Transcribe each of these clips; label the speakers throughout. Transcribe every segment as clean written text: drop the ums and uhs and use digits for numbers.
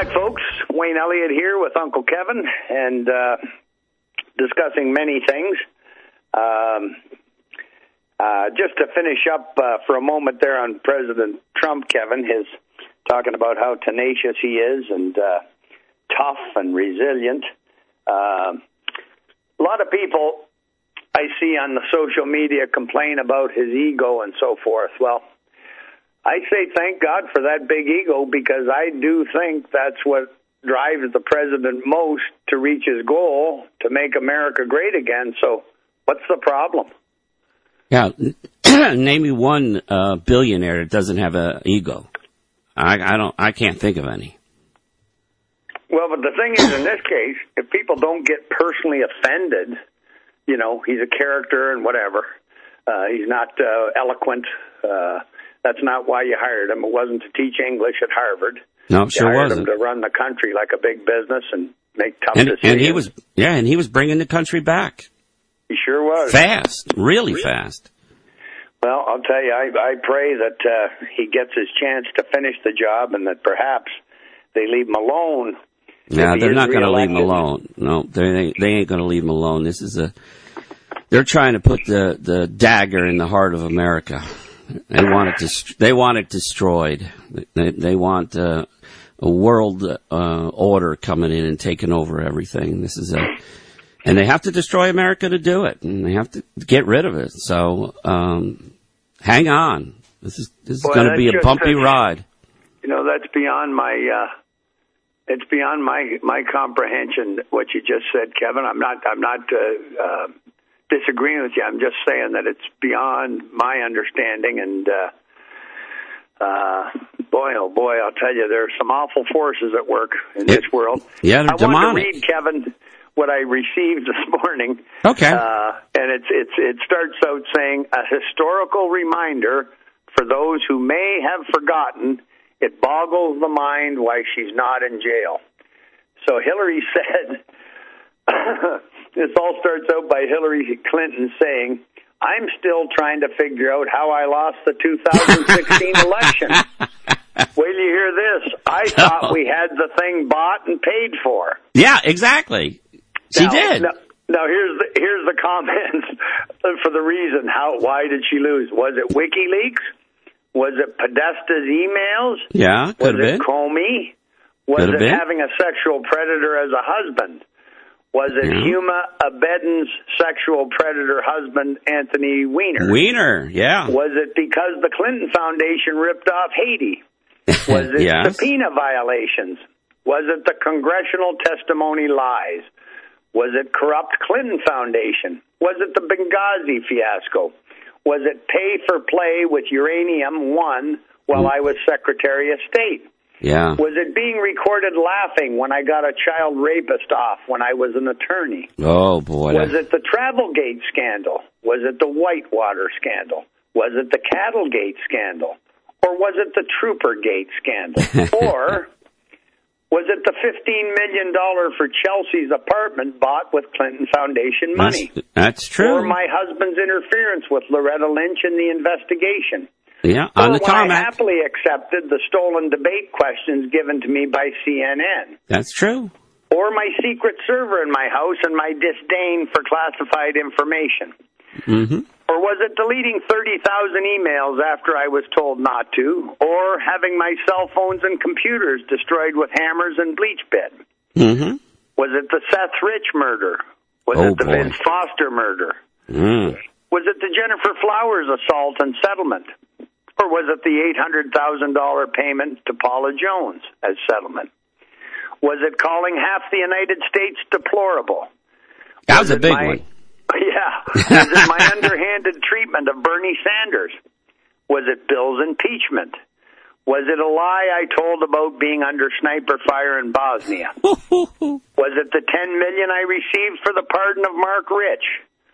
Speaker 1: back, folks. Wayne Elliott here with Uncle Kevin, and discussing many things. Just to finish up for a moment there on President Trump, Kevin, his talking about how tenacious he is and tough and resilient. A lot of people I see on the social media complain about his ego and so forth. Well, I say thank God for that big ego, because I do think that's what drives the president most to reach his goal to make America great again. So what's the problem?
Speaker 2: Yeah, name me one billionaire that doesn't have an ego. I can't think of any.
Speaker 1: Well, but the thing is, in this case, if people don't get personally offended, you know, he's a character and whatever. He's not eloquent. That's not why you hired him. It wasn't to teach English at Harvard.
Speaker 2: No, it sure wasn't.
Speaker 1: You hired him to run the country like a big business and make tough decisions.
Speaker 2: And he was bringing the country back.
Speaker 1: He sure was.
Speaker 2: Fast, really fast.
Speaker 1: Well, I'll tell you, I pray that he gets his chance to finish the job, and that perhaps they leave him alone.
Speaker 2: Yeah, they're not going to leave him alone. No, they ain't going to leave him alone. They're trying to put the dagger in the heart of America. They want it destroyed. They want a world order coming in and taking over everything. And they have to destroy America to do it, and they have to get rid of it. So hang on. This is going to be a bumpy ride.
Speaker 1: You know, that's beyond my. It's beyond my comprehension what you just said, Kevin. I'm not disagreeing with you. I'm just saying that it's beyond my understanding, and boy, oh boy, I'll tell you, there are some awful forces at work in this world.
Speaker 2: Yeah, they're demonic.
Speaker 1: I wanted to read, Kevin, what I received this morning.
Speaker 2: Okay.
Speaker 1: And it starts out saying, a historical reminder for those who may have forgotten. It boggles the mind why she's not in jail. So Hillary said, this all starts out by Hillary Clinton saying, I'm still trying to figure out how I lost the 2016 election. Wait till you hear this. I thought we had the thing bought and paid for.
Speaker 2: Yeah, exactly. She did.
Speaker 1: Now here's the comments for the reason. Why did she lose? Was it WikiLeaks? Was it Podesta's emails?
Speaker 2: Yeah, could have been.
Speaker 1: Was it Comey? Was it having a sexual predator as a husband? Was it Huma Abedin's sexual predator husband, Anthony Weiner?
Speaker 2: Weiner, yeah.
Speaker 1: Was it because the Clinton Foundation ripped off Haiti? Was it subpoena violations? Was it the congressional testimony lies? Was it corrupt Clinton Foundation? Was it the Benghazi fiasco? Was it pay for play with Uranium One while I was Secretary of State?
Speaker 2: Yeah.
Speaker 1: Was it being recorded laughing when I got a child rapist off when I was an attorney?
Speaker 2: Oh, boy.
Speaker 1: Was it the Travelgate scandal? Was it the Whitewater scandal? Was it the Cattlegate scandal? Or was it the Troopergate scandal? Or was it the $15 million for Chelsea's apartment bought with Clinton Foundation money?
Speaker 2: That's true.
Speaker 1: Or my husband's interference with Loretta Lynch in the investigation?
Speaker 2: Yeah, on the tarmac.
Speaker 1: I happily accepted the stolen debate questions given to me by CNN.
Speaker 2: That's true.
Speaker 1: Or my secret server in my house and my disdain for classified information.
Speaker 2: Mm-hmm.
Speaker 1: Or was it deleting 30,000 emails after I was told not to? Or having my cell phones and computers destroyed with hammers and bleach bit?
Speaker 2: Mm-hmm.
Speaker 1: Was it the Seth Rich murder? Was it the Vince Foster murder?
Speaker 2: Mm.
Speaker 1: Was it the Jennifer Flowers assault and settlement? Or was it the $800,000 payment to Paula Jones as settlement? Was it calling half the United States deplorable?
Speaker 2: That was a big one.
Speaker 1: Yeah. Was it my underhanded treatment of Bernie Sanders? Was it Bill's impeachment? Was it a lie I told about being under sniper fire in Bosnia? Was it the $10 million I received for the pardon of Mark Rich?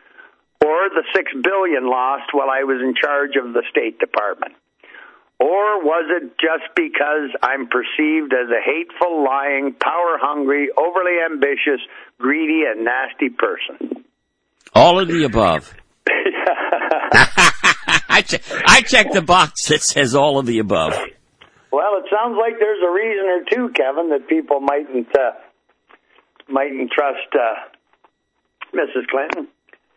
Speaker 1: Or the $6 billion lost while I was in charge of the State Department? Or was it just because I'm perceived as a hateful, lying, power-hungry, overly ambitious, greedy, and nasty person?
Speaker 2: All of the above. I checked the box that says all of the above.
Speaker 1: Well, it sounds like there's a reason or two, Kevin, that people mightn't trust Mrs. Clinton.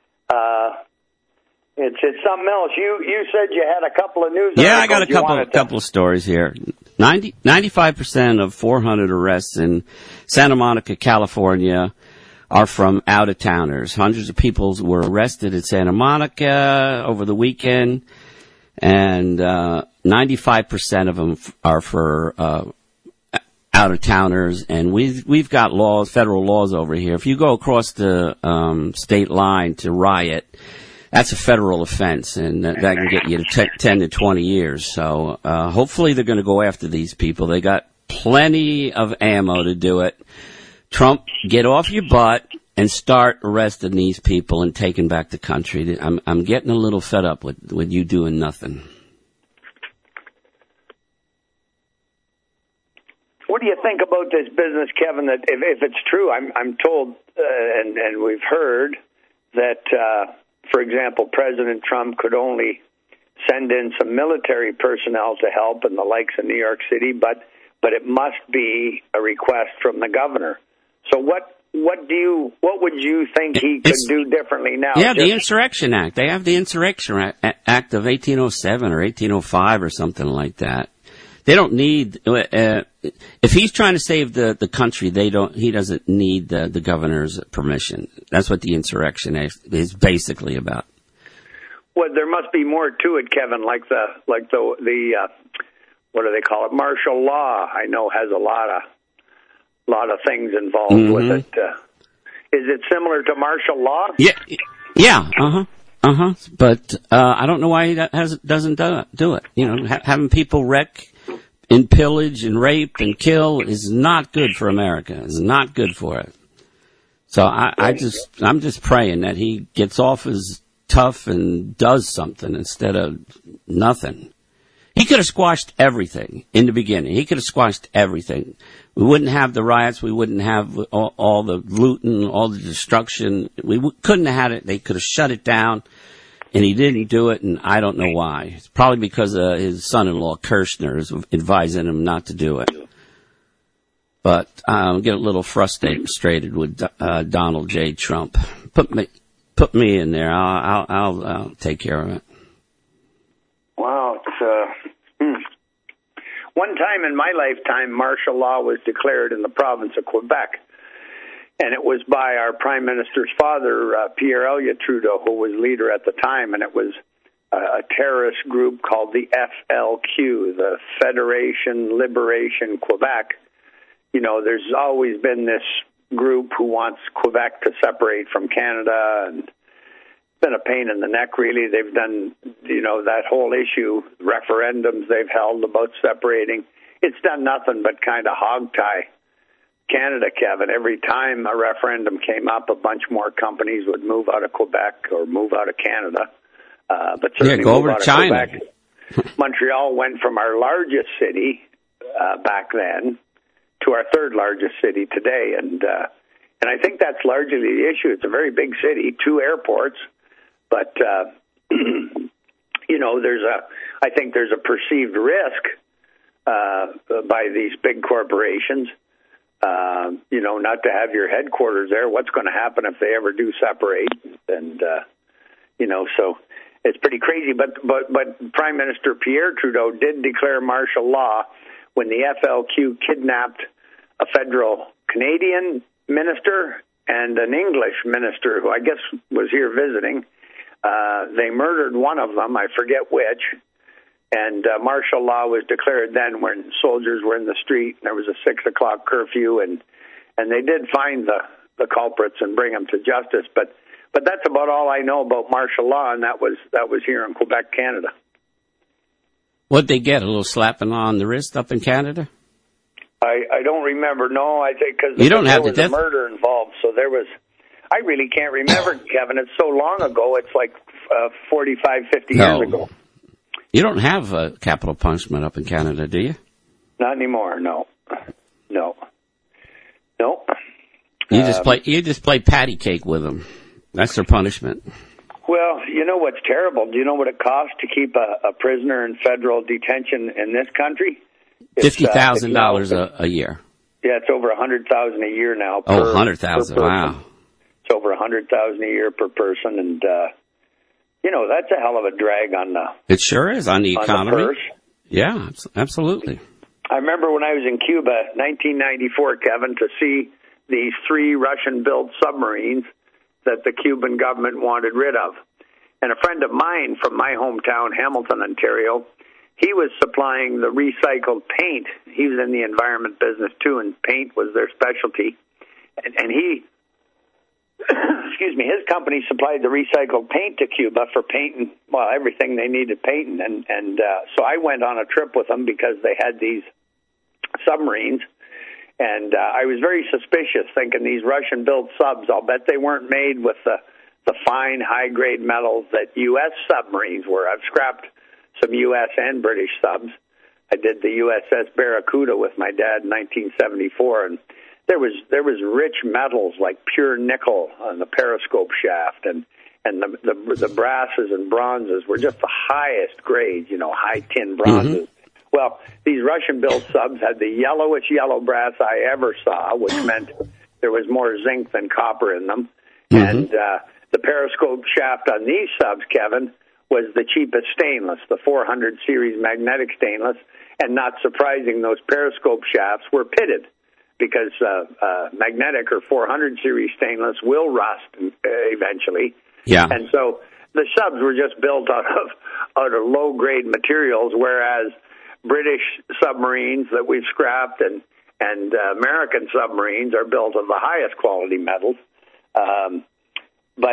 Speaker 1: It's something else. You said you had a couple of news.
Speaker 2: Yeah, I got a couple of stories here. 95% of 400 arrests in Santa Monica, California, are from out-of-towners. Hundreds of people were arrested in Santa Monica over the weekend, and 95% of them are for out-of-towners. And we've got laws, federal laws over here. If you go across the state line to riot, that's a federal offense, and that can get you to 10 to 20 years. So hopefully they're going to go after these people. They got plenty of ammo to do it. Trump, get off your butt and start arresting these people and taking back the country. I'm getting a little fed up with you doing nothing.
Speaker 1: What do you think about this business, Kevin? That if it's true, I'm told, and we've heard that, for example, President Trump could only send in some military personnel to help in the likes of New York City, but it must be a request from the governor. So what would you think he could do differently now?
Speaker 2: Yeah, the Insurrection Act. They have the Insurrection Act of 1807 or 1805 or something like that. They don't need if he's trying to save the country. He doesn't need the governor's permission. That's what the Insurrection Act is basically about.
Speaker 1: Well, there must be more to it, Kevin. Like the what do they call it? Martial law. I know has a lot of things involved with it. Is it similar to martial law?
Speaker 2: Yeah. But I don't know why he doesn't do it. You know, having people wreck and pillage and rape and kill is not good for America. It's not good for it. So I'm just praying that he gets off his tough and does something instead of nothing. He could have squashed everything in the beginning. He could have squashed everything. We wouldn't have the riots. We wouldn't have all the looting, all the destruction. We couldn't have had it. They could have shut it down. And he didn't do it, and I don't know why. It's probably because his son-in-law, Kirshner, is advising him not to do it. But I'm getting a little frustrated with Donald J. Trump. Put me in there. I'll take care of it.
Speaker 1: Wow. One time in my lifetime, martial law was declared in the province of Quebec. And it was by our Prime Minister's father, Pierre Elliott Trudeau, who was leader at the time. And it was a terrorist group called the FLQ, the Federation Liberation Quebec. You know, there's always been this group who wants Quebec to separate from Canada. And it's been a pain in the neck, really. They've done, that whole issue, referendums they've held about separating. It's done nothing but kind of hogtie Canada, Kevin. Every time a referendum came up, a bunch more companies would move out of Quebec or move out of Canada. But certainly
Speaker 2: go over to China.
Speaker 1: Quebec. Montreal went from our largest city back then to our third largest city today, and I think that's largely the issue. It's a very big city, 2 airports, but I think there's a perceived risk by these big corporations. Not to have your headquarters there. What's going to happen if they ever do separate? And so it's pretty crazy. But Prime Minister Pierre Trudeau did declare martial law when the FLQ kidnapped a federal Canadian minister and an English minister who I guess was here visiting. They murdered one of them. I forget which. And martial law was declared then when soldiers were in the street. And there was a 6 o'clock curfew, and they did find the culprits and bring them to justice. But that's about all I know about martial law, and that was here in Quebec, Canada.
Speaker 2: What'd they get? A little slapping on the wrist up in Canada?
Speaker 1: I don't remember. No, I think because
Speaker 2: there
Speaker 1: was a murder involved. So there was. I really can't remember, Kevin. It's so long ago. It's like 45, 50 years ago.
Speaker 2: You don't have capital punishment up in Canada, do you?
Speaker 1: Not anymore. No.
Speaker 2: You just play patty cake with them. That's their punishment.
Speaker 1: Well, you know what's terrible? Do you know what it costs to keep a prisoner in federal detention in this country?
Speaker 2: $50,000 a year.
Speaker 1: Yeah, it's over $100,000 a year now.
Speaker 2: Oh, 100,000! Wow.
Speaker 1: It's over $100,000 a year per person, and that's a hell of a drag on the.
Speaker 2: It sure is on the economy.
Speaker 1: The purse.
Speaker 2: Yeah, absolutely.
Speaker 1: I remember when I was in Cuba, 1994, Kevin, to see these 3 Russian-built submarines that the Cuban government wanted rid of. And a friend of mine from my hometown, Hamilton, Ontario, he was supplying the recycled paint. He was in the environment business, too, and paint was their specialty. And he, excuse me, his company supplied the recycled paint to Cuba for painting, well, everything they needed painting. And so I went on a trip with them because they had these submarines. And I was very suspicious, thinking these Russian-built subs, I'll bet they weren't made with the fine, high-grade metals that U.S. submarines were. I've scrapped some U.S. and British subs. I did the USS Barracuda with my dad in 1974, and there was rich metals like pure nickel on the periscope shaft, and the brasses and bronzes were just the highest grades, high tin bronzes. Mm-hmm. Well, these Russian-built subs had the yellowish yellow brass I ever saw, which meant there was more zinc than copper in them. Mm-hmm. And the periscope shaft on these subs, Kevin, was the cheapest stainless, the 400 series magnetic stainless. And not surprising, those periscope shafts were pitted because magnetic or 400 series stainless will rust eventually. Yeah. And so the subs were just built out of low-grade materials, whereas British submarines that we've scrapped and American submarines are built of the highest quality metals. But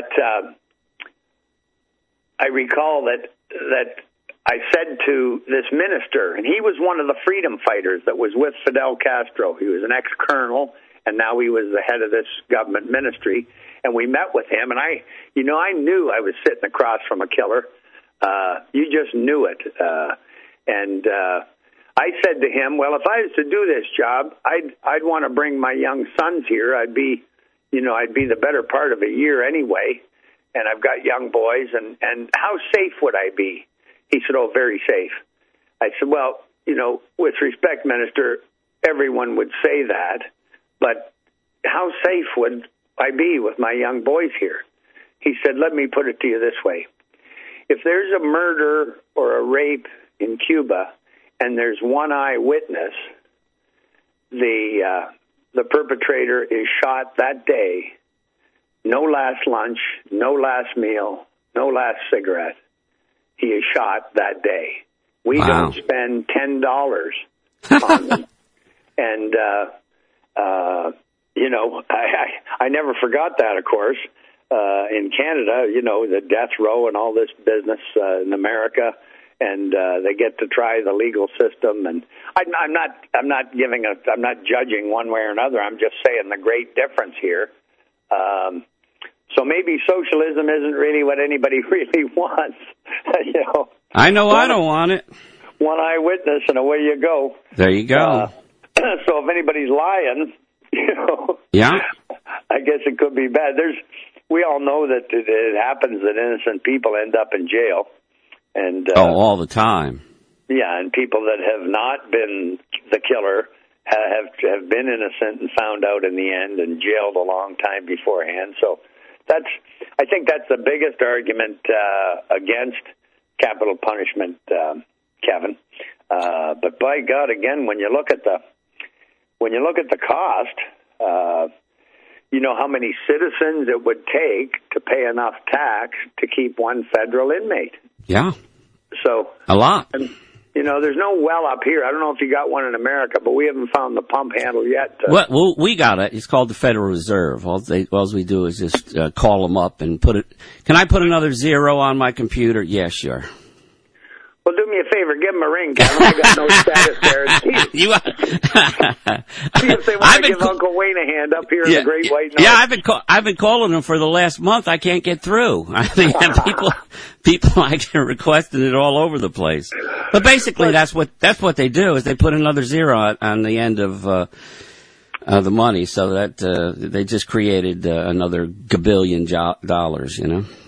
Speaker 1: I recall that I said to this minister, and he was one of the freedom fighters that was with Fidel Castro. He was an ex-colonel, and now he was the head of this government ministry. And we met with him, and I knew I was sitting across from a killer. You just knew it. And I said to him, well, if I was to do this job, I'd want to bring my young sons here. I'd be the better part of a year anyway, and I've got young boys, and how safe would I be? He said, oh, very safe. I said, well, with respect, Minister, everyone would say that, but how safe would I be with my young boys here? He said, let me put it to you this way. If there's a murder or a rape in Cuba and there's one eyewitness, the perpetrator is shot that day. No last lunch, no last meal, no last cigarette. He is shot that day. We don't spend $10 on them. And, I never forgot that, of course. In Canada, the death row and all this business in America, and they get to try the legal system. And I'm not judging one way or another. I'm just saying the great difference here. So maybe socialism isn't really what anybody really wants.
Speaker 2: I know I don't want it.
Speaker 1: One eyewitness and away you go.
Speaker 2: There you go.
Speaker 1: So if anybody's lying,
Speaker 2: yeah,
Speaker 1: I guess it could be bad. We all know that it happens that innocent people end up in jail. And
Speaker 2: all the time.
Speaker 1: Yeah, and people that have not been the killer have been innocent and found out in the end and jailed a long time beforehand. So I think that's the biggest argument against capital punishment, Kevin. But by God, again, when you look at the cost, how many citizens it would take to pay enough tax to keep one federal inmate.
Speaker 2: Yeah.
Speaker 1: So
Speaker 2: a lot.
Speaker 1: And, there's no well up here. I don't know if you got one in America, but we haven't found the pump handle yet.
Speaker 2: Well, we got it. It's called the Federal Reserve. All we do is just call them up and put it. Can I put another zero on my computer? Yeah, sure.
Speaker 1: Well, do me a favor. Give them a ring, Kevin. I got no status there. See if they want to give Uncle Wayne a hand up here in the Great White North.
Speaker 2: Yeah, I've been calling them for the last month. I can't get through. I think people actually requesting it all over the place. But basically, that's what they do is they put another zero on the end of the money, so that they just created another gabillion dollars.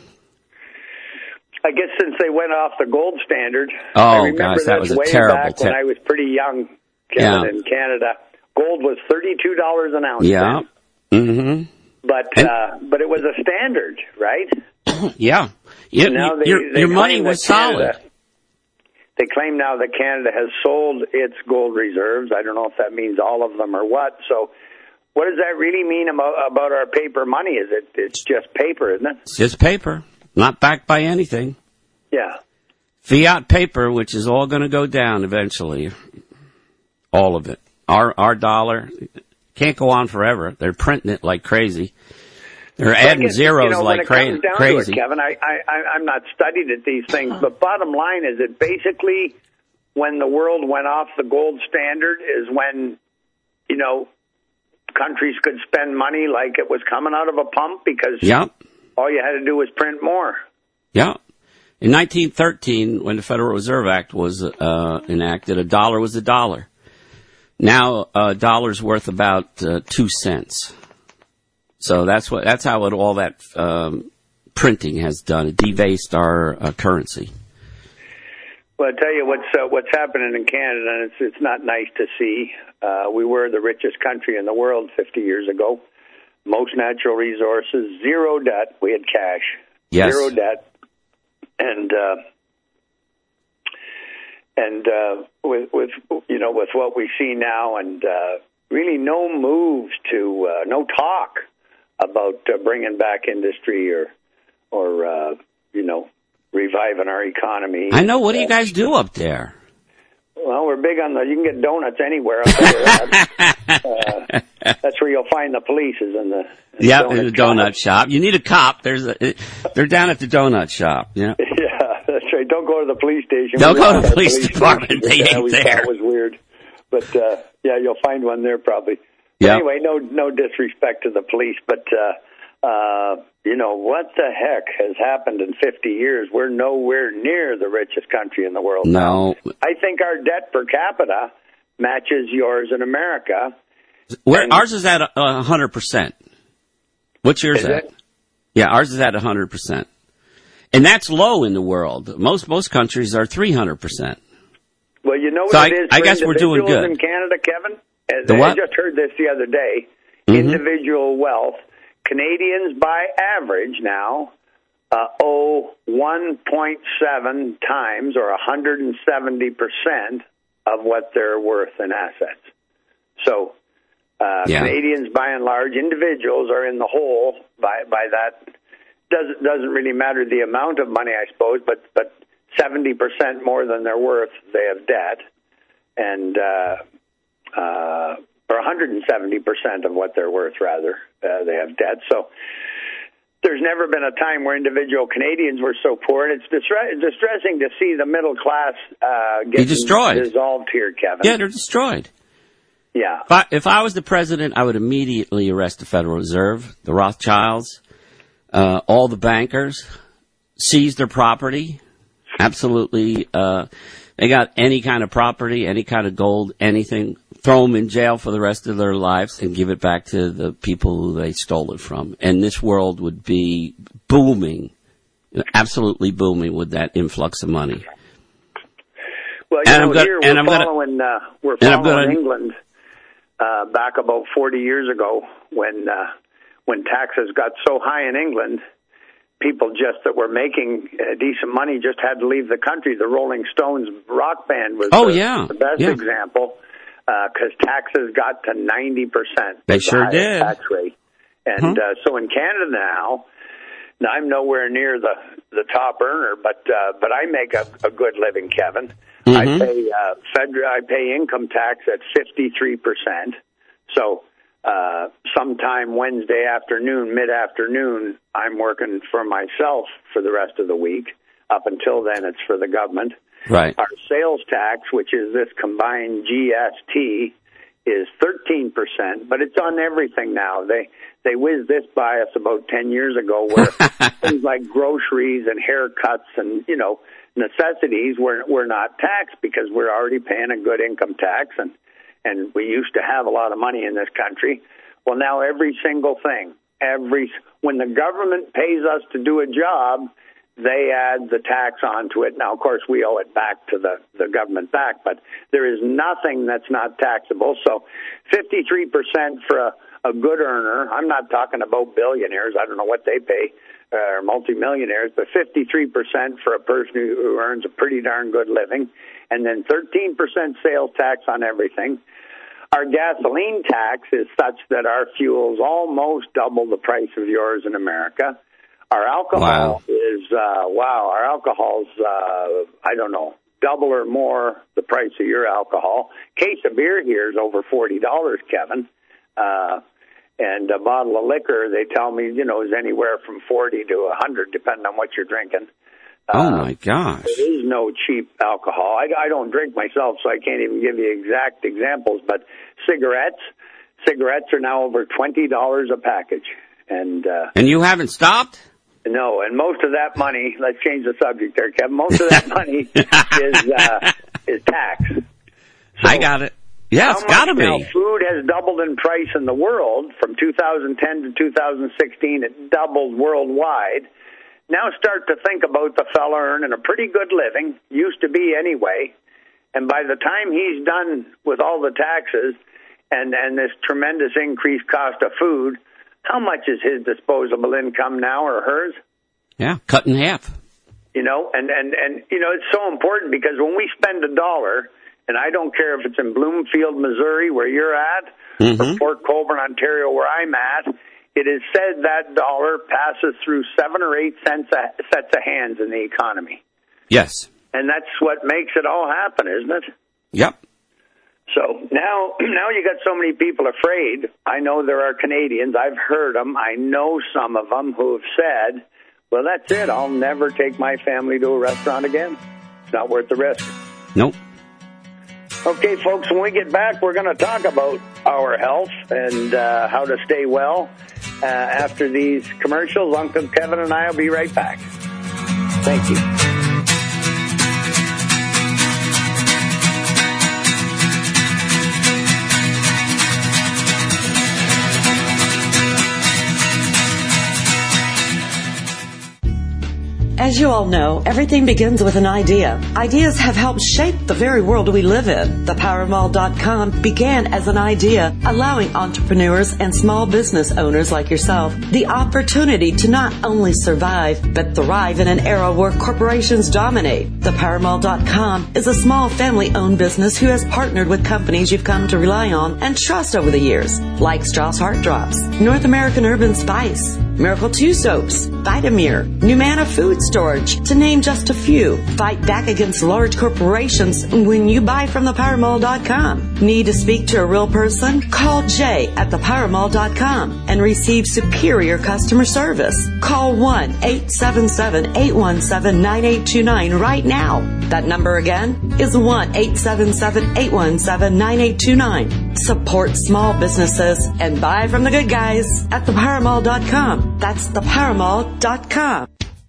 Speaker 1: I guess since they went off the gold standard,
Speaker 2: I remember that was a terrible
Speaker 1: when I was pretty young, Kevin, in Canada. Gold was $32 an ounce.
Speaker 2: Yeah.
Speaker 1: Then.
Speaker 2: Mm-hmm.
Speaker 1: But it was a standard, right?
Speaker 2: Yeah. Your money was solid.
Speaker 1: They claim now that Canada has sold its gold reserves. I don't know if that means all of them or what. So what does that really mean about our paper money? It's just paper, isn't it?
Speaker 2: It's just paper, not backed by anything.
Speaker 1: Yeah.
Speaker 2: Fiat paper, which is all going to go down eventually. All of it. Our dollar can't go on forever. They're printing it like crazy. They're adding zeros like crazy.
Speaker 1: It, Kevin, I'm not studied at these things, but bottom line is that basically when the world went off the gold standard is when, countries could spend money like it was coming out of a pump because all you had to do was print more.
Speaker 2: Yeah. In 1913, when the Federal Reserve Act was enacted, a dollar was a dollar. Now a dollar's worth about 2 cents. So that's how all that printing has done. It debased our currency.
Speaker 1: Well, I tell you what's happening in Canada, and it's not nice to see. We were the richest country in the world 50 years ago. Most natural resources, zero debt. We had cash, zero debt, and with what we see now, and really no moves to no talk about bringing back industry or reviving our economy.
Speaker 2: I know. What do you guys do up there?
Speaker 1: Well, we're big on you can get donuts anywhere. I'll tell you that. That's where you'll find the police is in the
Speaker 2: donut shop. You need a cop. They're down at the donut shop. Yeah.
Speaker 1: Yeah, that's right. Don't go to the police station.
Speaker 2: Don't go to the police department. They ain't there.
Speaker 1: That was weird. But, you'll find one there probably.
Speaker 2: Yep.
Speaker 1: Anyway, no disrespect to the police, but, what the heck has happened in 50 years? We're nowhere near the richest country in the world.
Speaker 2: No.
Speaker 1: I think our debt per capita matches yours in America.
Speaker 2: Ours is at 100%. What's yours at? Yeah, ours is at 100%. And that's low in the world. Most countries are 300%.
Speaker 1: Well, you know what it is.
Speaker 2: I guess we're doing good
Speaker 1: in Canada, Kevin.
Speaker 2: I
Speaker 1: just heard this the other day. Mm-hmm. Individual wealth. Canadians, by average now, owe 1.7 times or 170% of what they're worth in assets. So Canadians, by and large, individuals are in the hole by that. Doesn't really matter the amount of money, I suppose, but 70% more than they're worth, they have debt, and or 170% of what they're worth, rather, they have debt. So there's never been a time where individual Canadians were so poor, and it's distressing to see the middle class get dissolved here, Kevin.
Speaker 2: Yeah, they're destroyed.
Speaker 1: Yeah.
Speaker 2: If I was the president, I would immediately arrest the Federal Reserve, the Rothschilds, all the bankers, seize their property. Absolutely. They got any kind of property, any kind of gold, anything. Throw them in jail for the rest of their lives and give it back to the people who they stole it from. And this world would be booming, absolutely booming with that influx of money.
Speaker 1: Well, we're following England back about 40 years ago when taxes got so high in England. People just that were making decent money just had to leave the country. The Rolling Stones rock band was the best example because taxes got to 90%.
Speaker 2: They sure did.
Speaker 1: Tax rate. And so in Canada now I'm nowhere near the top earner, but I make a good living, Kevin. Mm-hmm. I pay income tax at 53%. So sometime Wednesday afternoon, mid-afternoon, I'm working for myself for the rest of the week. Up until then, it's for the government.
Speaker 2: Right.
Speaker 1: Our sales tax, which is this combined GST, is 13%, but it's on everything now. They whizzed this by us about 10 years ago where things like groceries and haircuts and, necessities were not taxed because we're already paying a good income tax and we used to have a lot of money in this country. Well, now every single thing, when the government pays us to do a job, they add the tax onto it. Now, of course, we owe it back to the government back, but there is nothing that's not taxable. So 53% for a good earner. I'm not talking about billionaires. I don't know what they pay, or multimillionaires, but 53% for a person who earns a pretty darn good living. And then 13% sales tax on everything. Our gasoline tax is such that our fuel's almost double the price of yours in America. Our alcohol is, our alcohol's, I don't know, double or more the price of your alcohol. Case of beer here is over $40, Kevin. And a bottle of liquor, they tell me, is anywhere from 40 to 100, depending on what you're drinking.
Speaker 2: Oh, my gosh.
Speaker 1: There is no cheap alcohol. I don't drink myself, so I can't even give you exact examples. But cigarettes are now over $20 a package. And
Speaker 2: you haven't stopped?
Speaker 1: No, and most of that money, let's change the subject there, Kevin, most of that money is tax. So
Speaker 2: I got it. Yeah, it's got to be.
Speaker 1: Now, food has doubled in price in the world from 2010 to 2016. It doubled worldwide. Now start to think about the fella earning a pretty good living, used to be anyway, and by the time he's done with all the taxes and this tremendous increased cost of food, how much is his disposable income now or hers?
Speaker 2: Yeah, cut in half.
Speaker 1: And it's so important because when we spend $1, and I don't care if it's in Bloomfield, Missouri, where you're at, or Port Colborne, Ontario, where I'm at, it is said that dollar passes through 7 or 8 sets of hands in the economy.
Speaker 2: Yes.
Speaker 1: And that's what makes it all happen, isn't it?
Speaker 2: Yep.
Speaker 1: So now you got so many people afraid. I know there are Canadians. I've heard them. I know some of them who have said, well, that's it. I'll never take my family to a restaurant again. It's not worth the risk.
Speaker 2: Nope.
Speaker 1: Okay, folks, when we get back, we're going to talk about our health and how to stay well. After these commercials, Uncle Kevin and I will be right back. Thank you.
Speaker 3: As you all know, everything begins with an idea. Ideas have helped shape the very world we live in. ThePowerMall.com began as an idea, allowing entrepreneurs and small business owners like yourself the opportunity to not only survive, but thrive in an era where corporations dominate. ThePowerMall.com is a small family-owned business who has partnered with companies you've come to rely on and trust over the years, like Strauss Heart Drops, North American Urban Spice, Miracle 2 Soaps, Vitamir, Numana Food Storage, to name just a few. Fight back against large corporations when you buy from ThePowerMall.com. Need to speak to a real person? Call Jay at ThePowerMall.com and receive superior customer service. Call 1-877-817-9829 right now. That number again is 1-877-817-9829. Support small businesses and buy from the good guys at ThePowerMall.com. That's ThePowerMall.com.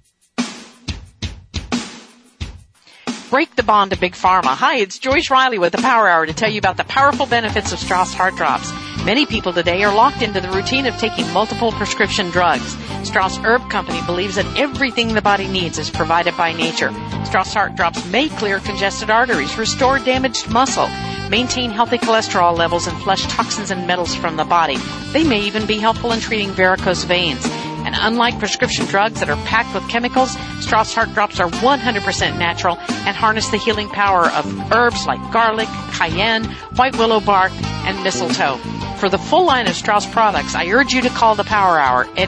Speaker 4: Break the bond to Big Pharma. Hi, it's Joyce Riley with the Power Hour to tell you about the powerful benefits of Strauss Heart Drops. Many people today are locked into the routine of taking multiple prescription drugs. Strauss Herb Company believes that everything the body needs is provided by nature. Strauss Heart Drops may clear congested arteries, restore damaged muscle, maintain healthy cholesterol levels, and flush toxins and metals from the body. They may even be helpful in treating varicose veins. And unlike prescription drugs that are packed with chemicals, Strauss Heart Drops are 100% natural and harness the healing power of herbs like garlic, cayenne, white willow bark, and mistletoe. For the full line of Strauss products, I urge you to call the Power Hour at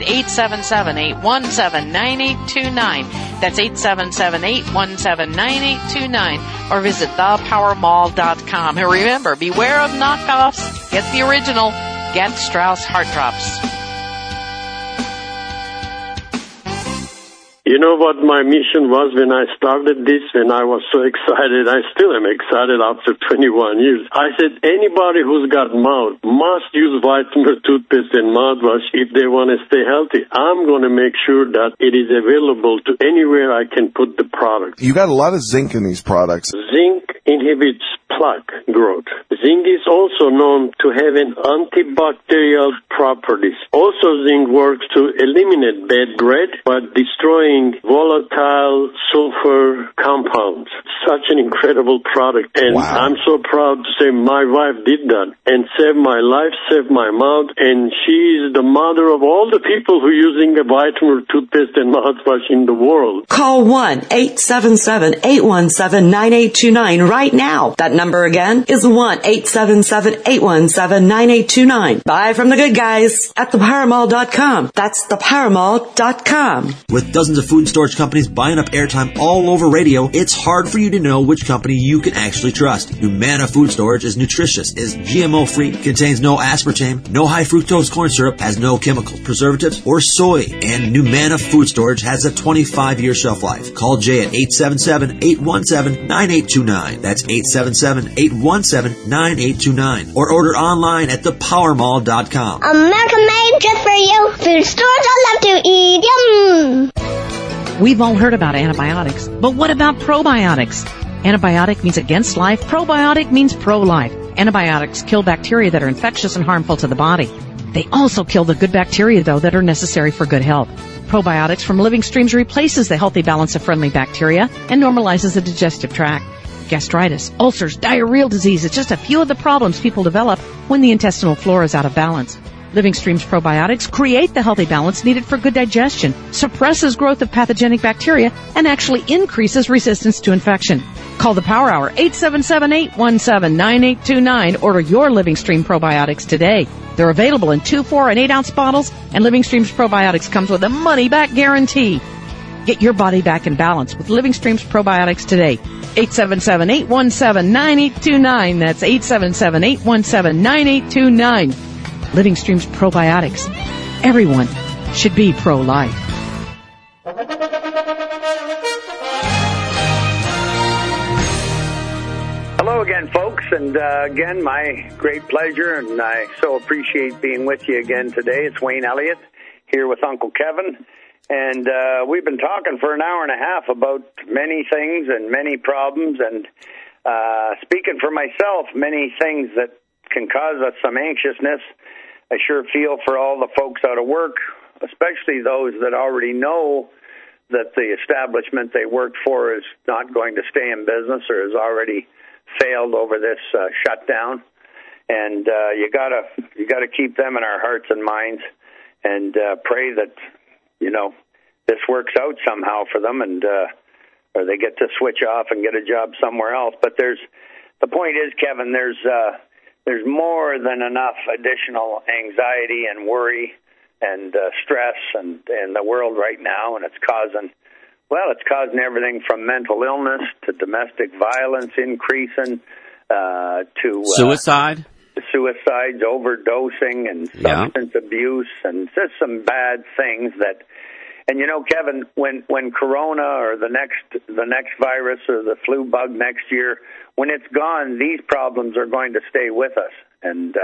Speaker 4: 877-817-9829. That's 877-817-9829. Or visit thepowermall.com. And remember, beware of knockoffs. Get the original. Get Strauss Heart Drops.
Speaker 5: You know what my mission was when I started this, when I was so excited? I still am excited after 21 years. I said anybody who's got mouth must use Vitamin toothpaste and mouthwash if they want to stay healthy. I'm going to make sure that it is available to anywhere I can put the product.
Speaker 6: You got a lot of zinc in these products.
Speaker 5: Zinc inhibits plaque growth. Zinc is also known to have an antibacterial properties. Also, zinc works to eliminate bad breath by destroying volatile sulfur compounds. Such an incredible product. And
Speaker 2: wow.
Speaker 5: I'm so proud to say my wife did that and saved my life, saved my mouth, and she is the mother of all the people who are using the vitamin toothpaste and mouthwash in the world.
Speaker 3: Call 1-877-817-9829 right now. That number again is 1-877-817-9829. Buy from the good guys at thepowermall.com. That's thepowermall.com.
Speaker 6: With dozens of food and storage companies buying up airtime all over radio, it's hard for you to know which company you can actually trust. Numanna Food Storage is nutritious, is GMO-free, contains no aspartame, no high fructose corn syrup, has no chemicals, preservatives, or soy. And Numanna Food Storage has a 25-year shelf life. Call Jay at 877-817-9829. That's 877-817-9829. Or order online at thepowermall.com.
Speaker 7: America made just for you. Food stores I love to eat. Yum!
Speaker 4: We've all heard about antibiotics, but what about probiotics? Antibiotic means against life. Probiotic means pro-life. Antibiotics kill bacteria that are infectious and harmful to the body. They also kill the good bacteria, though, that are necessary for good health. Probiotics from Living Streams replaces the healthy balance of friendly bacteria and normalizes the digestive tract. Gastritis, ulcers, diarrheal disease is just a few of the problems people develop when the intestinal flora is out of balance. Living Streams probiotics create the healthy balance needed for good digestion, suppresses growth of pathogenic bacteria, and actually increases resistance to infection. Call the Power Hour, 877-817-9829. Order your Living Stream probiotics today. They're available in 2, 4, and 8-ounce bottles, and Living Streams probiotics comes with a money-back guarantee. Get your body back in balance with Living Streams probiotics today. 877-817-9829. That's 877-817-9829. Living Streams probiotics. Everyone should be pro-life.
Speaker 1: Hello again, folks, and again, my great pleasure, and I so appreciate being with you again today. It's Wayne Elliott here with Uncle Kevin, and we've been talking for an hour and a half about many things and many problems, and speaking for myself, many things that can cause us some anxiousness. I sure feel for all the folks out of work, especially those that already know that the establishment they worked for is not going to stay in business or has already failed over this shutdown. And you gotta keep them in our hearts and minds and pray that, you know, this works out somehow for them and or they get to switch off and get a job somewhere else. But the point is, Kevin, there's more than enough additional anxiety and worry and stress in the world right now, and it's causing everything from mental illness to domestic violence increasing to suicides, overdosing, and substance abuse, and just some bad things that. And you know, Kevin, when Corona or the next virus or the flu bug next year, when it's gone, these problems are going to stay with us, and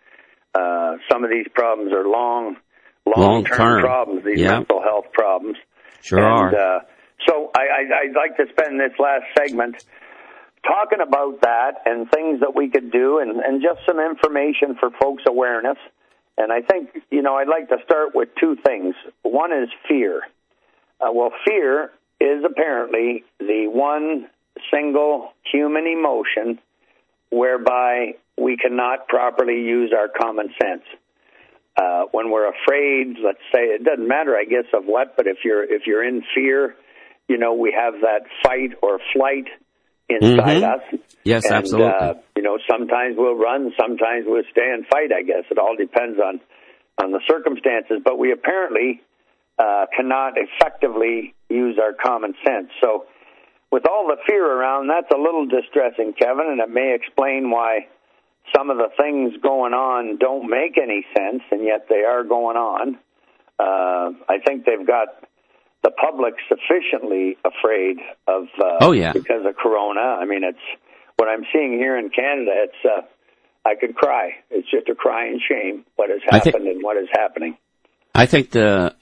Speaker 1: some of these problems are long-term problems. These mental health problems
Speaker 2: sure are.
Speaker 1: So I'd like to spend this last segment talking about that and things that we could do, and just some information for folks' awareness. And I think, you know, I'd like to start with two things. One is fear. Fear is apparently the one single human emotion whereby we cannot properly use our common sense. When we're afraid, let's say, it doesn't matter, I guess, of what, but if you're in fear, you know, we have that fight or flight inside us.
Speaker 2: Yes,
Speaker 1: and,
Speaker 2: absolutely.
Speaker 1: You know, sometimes we'll run, sometimes we'll stay and fight, I guess. It all depends on the circumstances. But we apparently cannot effectively use our common sense. So with all the fear around, that's a little distressing, Kevin, and it may explain why some of the things going on don't make any sense, and yet they are going on. I think they've got the public sufficiently afraid of because of Corona. I mean, it's what I'm seeing here in Canada. It's I could cry. It's just a crying shame what has happened and what is happening.
Speaker 2: I think the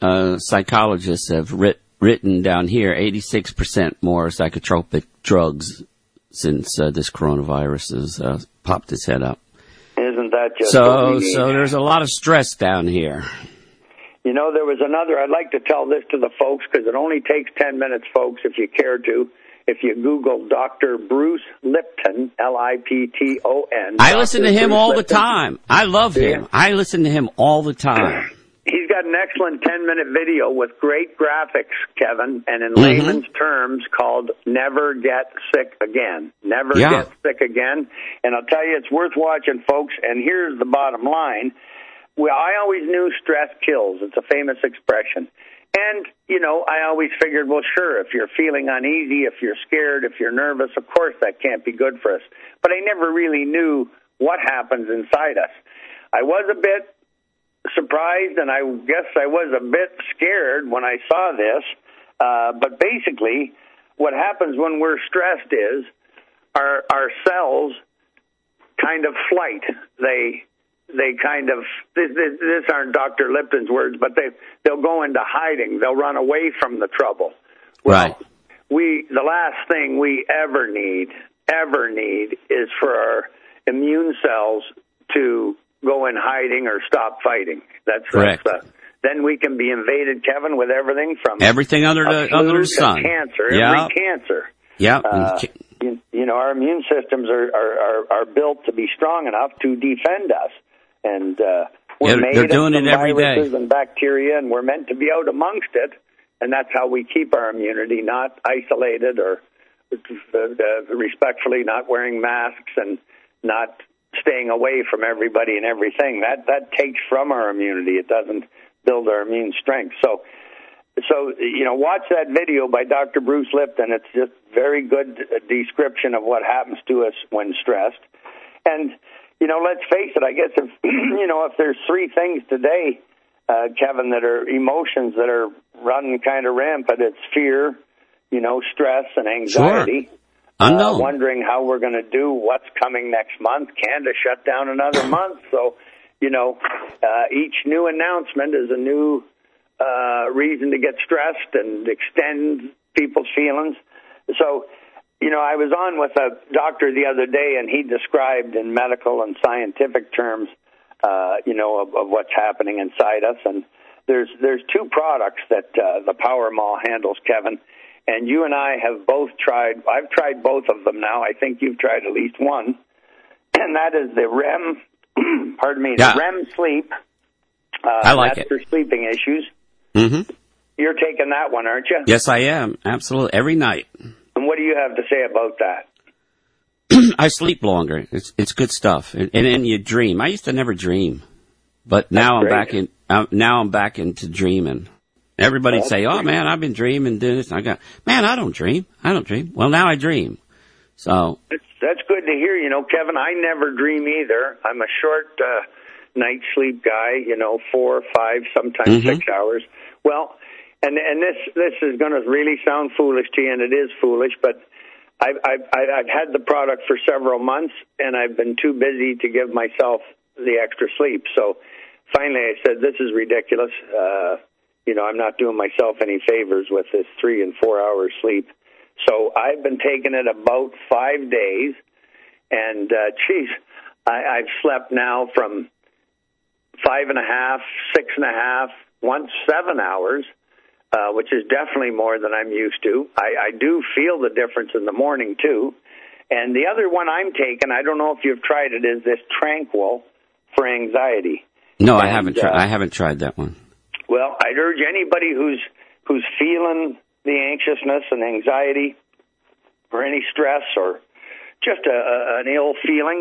Speaker 2: psychologists have written down here 86% more psychotropic drugs since this coronavirus has popped its head up.
Speaker 1: Isn't that just
Speaker 2: so there's a lot of stress down here.
Speaker 1: You know, there was another, I'd like to tell this to the folks because it only takes 10 minutes, folks, if you care to. If you Google Dr. Bruce Lipton, Lipton.
Speaker 2: I listen to him all the time. I love him. I listen to him all the time.
Speaker 1: He's got an excellent 10-minute video with great graphics, Kevin, and in layman's terms called Never Get Sick Again. Never Get Sick Again. And I'll tell you, it's worth watching, folks, and here's the bottom line. Well, I always knew stress kills. It's a famous expression. And, you know, I always figured, well, sure, if you're feeling uneasy, if you're scared, if you're nervous, of course that can't be good for us. But I never really knew what happens inside us. I was a bit surprised, and I guess I was a bit scared when I saw this. But basically, what happens when we're stressed is our cells kind of flight. They kind of, this aren't Dr. Lipton's words, but they'll go into hiding. They'll run away from the trouble. Well,
Speaker 2: right.
Speaker 1: The last thing we ever need is for our immune cells to go in hiding or stop fighting. That's correct. Then we can be invaded, Kevin, with everything from
Speaker 2: everything under the sun,
Speaker 1: cancer, every cancer.
Speaker 2: Yeah.
Speaker 1: You know, our immune systems are built to be strong enough to defend us. And we're made
Speaker 2: they're doing
Speaker 1: of
Speaker 2: it every
Speaker 1: viruses
Speaker 2: day.
Speaker 1: And bacteria, and we're meant to be out amongst it, and that's how we keep our immunity, not isolated or respectfully not wearing masks and not staying away from everybody and everything. That takes from our immunity. It doesn't build our immune strength. So you know, watch that video by Dr. Bruce Lipton. It's just very good description of what happens to us when stressed. And you know, let's face it, I guess if there's three things today, Kevin, that are emotions that are running kind of rampant, it's fear, you know, stress and anxiety.
Speaker 2: Sure.
Speaker 1: Wondering how we're going to do, what's coming next month. Canada shut down another month. So, you know, each new announcement is a new reason to get stressed and extend people's feelings. So, you know, I was on with a doctor the other day, and he described in medical and scientific terms, you know, of what's happening inside us. And there's two products that the Power Mall handles, Kevin, and you and I have both tried. I've tried both of them now. I think you've tried at least one, and that is the REM. The REM sleep.
Speaker 2: I like
Speaker 1: that's
Speaker 2: it
Speaker 1: for sleeping issues.
Speaker 2: Mm-hmm.
Speaker 1: You're taking that one, aren't you?
Speaker 2: Yes, I am. Absolutely, every night.
Speaker 1: And what do you have to say about that?
Speaker 2: I sleep longer. It's good stuff, and you dream. I used to never dream, but now I'm back into dreaming. Everybody say, "Oh man, I've been dreaming doing this." And I go, "Man, I don't dream. Well, now I dream." So
Speaker 1: that's good to hear. You know, Kevin, I never dream either. I'm a short night sleep guy. You know, 4, 5, sometimes 6 hours. Well. And this is going to really sound foolish to you, and it is foolish, but I've had the product for several months, and I've been too busy to give myself the extra sleep. So finally I said, this is ridiculous. You know, I'm not doing myself any favors with this 3 and 4 hours sleep. So I've been taking it about 5 days, and I've slept now from 5.5, 6.5, once 7 hours. Which is definitely more than I'm used to. I do feel the difference in the morning, too. And the other one I'm taking, I don't know if you've tried it, is this Tranquil for anxiety.
Speaker 2: No, I haven't tried. I haven't tried that one.
Speaker 1: Well, I'd urge anybody who's feeling the anxiousness and anxiety or any stress or just an ill feeling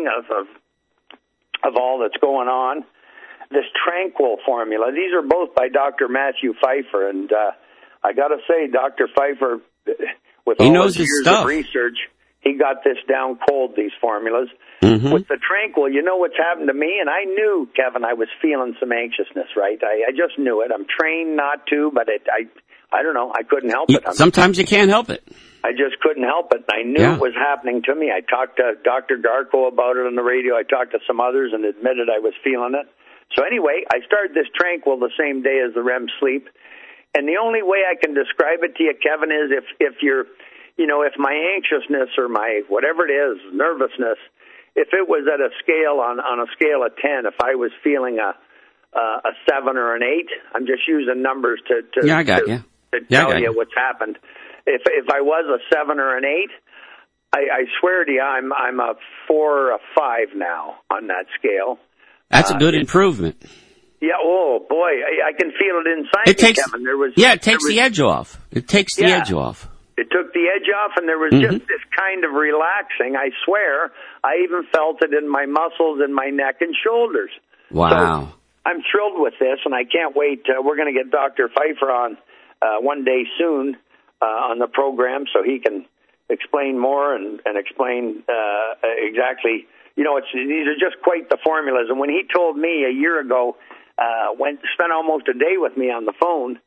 Speaker 1: of all that's going on, this Tranquil formula. These are both by Dr. Matthew Pfeiffer, and I got to say, Dr. Pfeiffer, with all his years of research, he got this down cold, these formulas. Mm-hmm. With the Tranquil, you know what's happened to me? And I knew, Kevin, I was feeling some anxiousness, right? I just knew it. I'm trained not to, but I don't know. I couldn't help it.
Speaker 2: Sometimes you can't help it.
Speaker 1: I just couldn't help it. I knew it was happening to me. I talked to Dr. Garko about it on the radio. I talked to some others and admitted I was feeling it. So anyway, I started this Tranquil the same day as the REM sleep. And the only way I can describe it to you, Kevin, is if you're if my anxiousness or my whatever it is, nervousness, if it was at a scale on a scale of 10, if I was feeling a 7 or an 8, I'm just using numbers to tell you what's happened. If I was a 7 or an 8, I swear to you, I'm a 4 or a 5 now on that scale.
Speaker 2: That's a good improvement.
Speaker 1: Yeah. Oh boy, I can feel it inside me, Kevin.
Speaker 2: It takes the edge off. It takes the edge off.
Speaker 1: It took the edge off, and there was just this kind of relaxing. I swear, I even felt it in my muscles in my neck and shoulders.
Speaker 2: Wow.
Speaker 1: So I'm thrilled with this, and I can't wait. We're going to get Dr. Pfeiffer on one day soon on the program so he can explain more and explain exactly. These are just quite the formulas. And when he told me a year ago, spent almost a day with me on the phone,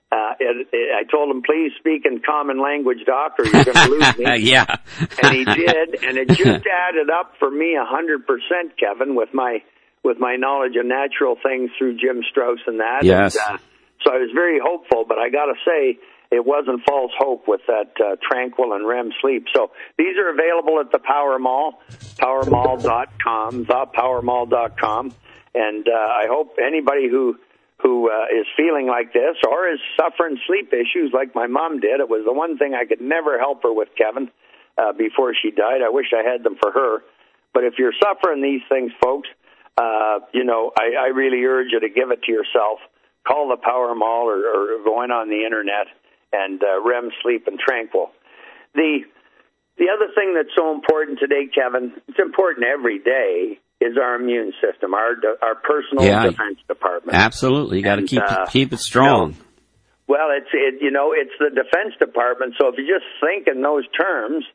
Speaker 1: I told him, please speak in common language, doc, or you're going to lose me.
Speaker 2: Yeah.
Speaker 1: And he did, and it just added up for me 100%, Kevin, with my knowledge of natural things through Jim Strauss and that.
Speaker 2: Yes.
Speaker 1: And, so I was very hopeful, but I got to say, it wasn't false hope with that Tranquil and REM sleep. So these are available at the Power Mall, powermall.com, thepowermall.com. And I hope anybody who is feeling like this or is suffering sleep issues like my mom did. It was the one thing I could never help her with, Kevin, before she died. I wish I had them for her. But if you're suffering these things, folks, I really urge you to give it to yourself. Call the Power Mall or go in on the Internet and REM sleep and Tranquil. The other thing that's so important today, Kevin, it's important every day, is our immune system, our personal defense department.
Speaker 2: Absolutely, you got to keep it strong.
Speaker 1: Well, it's the defense department. So if you just think in those terms,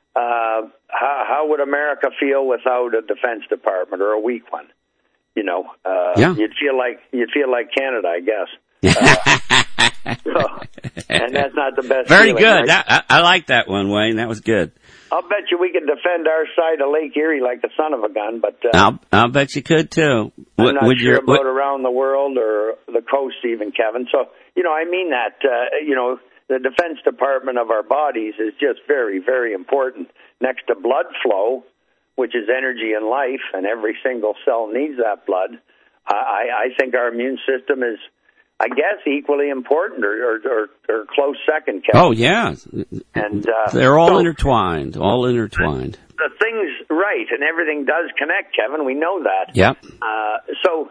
Speaker 1: how would America feel without a defense department or a weak one? You'd feel like Canada, I guess. And that's not the best.
Speaker 2: Very
Speaker 1: feeling,
Speaker 2: good.
Speaker 1: Right?
Speaker 2: I like that one, Wayne. That was good.
Speaker 1: I'll bet you we could defend our side of Lake Erie like the son of a gun, but
Speaker 2: I'll bet you could too.
Speaker 1: I'm not sure about around the world or the coast even, Kevin. So, I mean that, the defense department of our bodies is just very, very important. Next to blood flow, which is energy and life, and every single cell needs that blood, I think our immune system is, I guess, equally important or close second, Kevin.
Speaker 2: Oh, yeah.
Speaker 1: And
Speaker 2: they're all intertwined,
Speaker 1: The thing's right, and everything does connect, Kevin. We know that.
Speaker 2: Yep.
Speaker 1: So,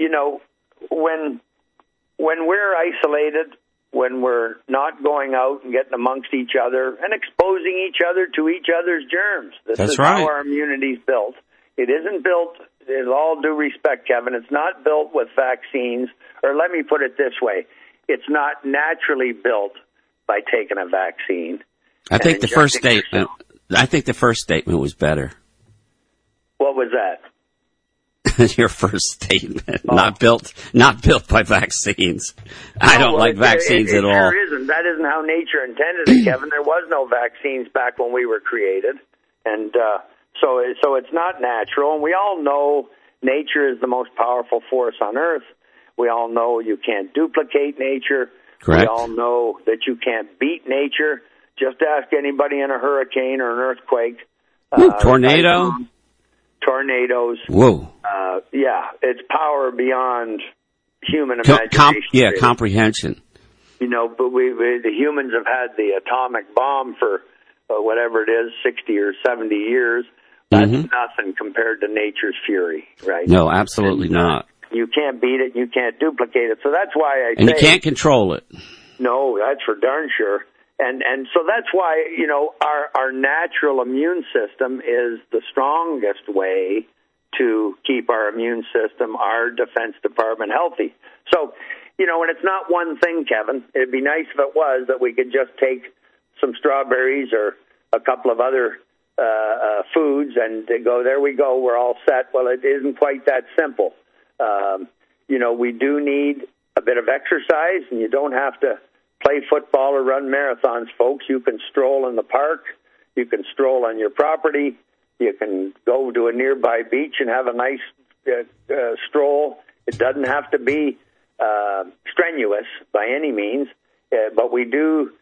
Speaker 1: when we're isolated, when we're not going out and getting amongst each other and exposing each other to each other's germs, this is how our immunity's built. It isn't built, with all due respect, Kevin, it's not built with vaccines, or let me put it this way, it's not naturally built by taking a vaccine.
Speaker 2: I think the first statement was better.
Speaker 1: What was that?
Speaker 2: Your first statement. Oh. Not built by vaccines. I don't like vaccines at all.
Speaker 1: Sure isn't. That isn't how nature intended it, Kevin. There was no vaccines back when we were created. And so it's not natural. And we all know nature is the most powerful force on earth. We all know you can't duplicate nature.
Speaker 2: Correct.
Speaker 1: We all know that you can't beat nature. Just ask anybody in a hurricane or an earthquake. Tornadoes.
Speaker 2: Whoa.
Speaker 1: It's power beyond human imagination.
Speaker 2: Comprehension.
Speaker 1: But the humans have had the atomic bomb for whatever it is, 60 or 70 years. That's nothing compared to nature's fury, right?
Speaker 2: No, absolutely not.
Speaker 1: You can't beat it. You can't duplicate it. So that's why
Speaker 2: you can't control it.
Speaker 1: No, that's for darn sure. And so that's why, our natural immune system is the strongest way to keep our immune system, our defense department healthy. So, and it's not one thing, Kevin. It'd be nice if it was that we could just take some strawberries or a couple of other foods and go, there we go, we're all set. Well, it isn't quite that simple. We do need a bit of exercise, and you don't have to play football or run marathons, folks. You can stroll in the park. You can stroll on your property. You can go to a nearby beach and have a nice stroll. It doesn't have to be strenuous by any means, but we do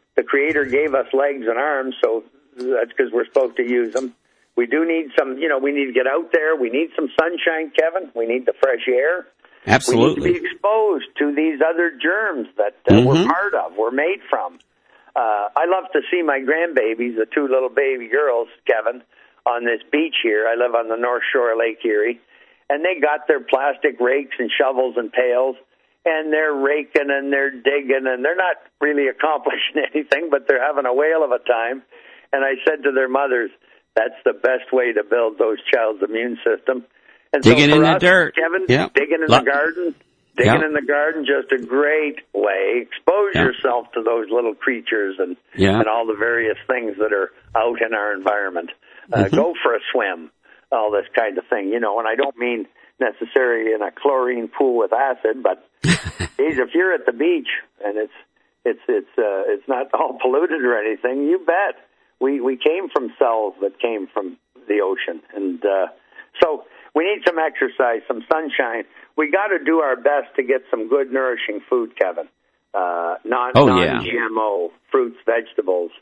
Speaker 1: the Creator gave us legs and arms, so that's because we're supposed to use them. We do need some, we need to get out there. We need some sunshine, Kevin. We need the fresh air.
Speaker 2: Absolutely.
Speaker 1: We need to be exposed to these other germs that we're part of, we're made from. I love to see my grandbabies, the 2 little baby girls, Kevin, on this beach here. I live on the North Shore of Lake Erie, and they got their plastic rakes and shovels and pails, and they're raking and they're digging, and they're not really accomplishing anything, but they're having a whale of a time. And I said to their mothers, that's the best way to build those child's immune system. And
Speaker 2: digging
Speaker 1: so
Speaker 2: in
Speaker 1: us,
Speaker 2: the dirt.
Speaker 1: Kevin,
Speaker 2: Yep.
Speaker 1: digging in the garden. Digging in the garden, just a great way. Expose yourself to those little creatures and all the various things that are out in our environment. Go for a swim, all this kind of thing. And I don't mean necessarily in a chlorine pool with acid, but geez, if you're at the beach and it's not all polluted or anything, you bet. We came from cells that came from the ocean, and so we need some exercise, some sunshine. We got to do our best to get some good, nourishing food, Kevin. Non-GMO fruits, vegetables.